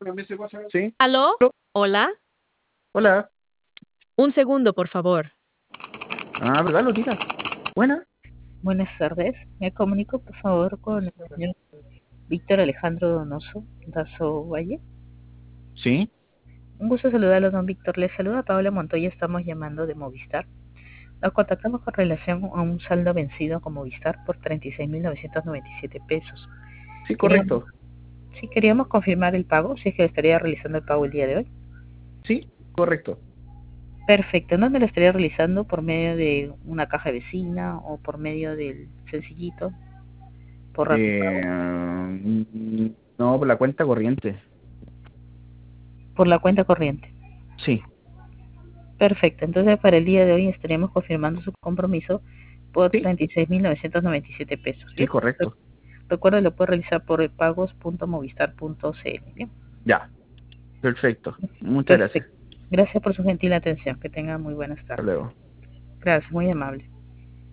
Sí. ¿Aló? Hola. Hola. Un segundo, por favor. Ah, ¿verdad, Lotita? Buena. Buenas tardes. Me comunico, por favor, con el señor Víctor Alejandro Donoso Dazo Valle. Sí. Un gusto saludarlo, don Víctor. Le saluda Paola Montoya. Estamos llamando de Movistar. Nos contactamos con relación a un saldo vencido con Movistar por 36.997 pesos. Sí, Queríamos, correcto. sí, queríamos confirmar el pago, si es que estaría realizando el pago el día de hoy. Sí, correcto. Perfecto. ¿Dónde lo estaría realizando? ¿Por medio de una caja vecina o por medio del sencillito? ¿Por Rapipago? No, por la cuenta corriente. Por la cuenta corriente. Sí. Perfecto, entonces para el día de hoy estaríamos confirmando su compromiso por Sí. 36.997 pesos. Sí, Bien, correcto. recuerda, lo puede realizar por pagos.movistar.cl. Bien, Ya. Perfecto. Muchas gracias. perfecto. Gracias por su gentil atención. Que tenga muy buenas Hasta tardes. luego. Gracias, muy amable.